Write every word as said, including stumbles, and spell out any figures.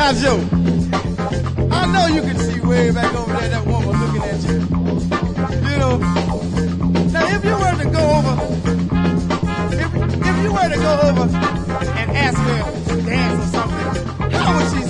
Now, Joe, I know you can see way back over there that woman looking at you. You know. Now, if you were to go over, if, if you were to go over and ask her to dance or something, how would she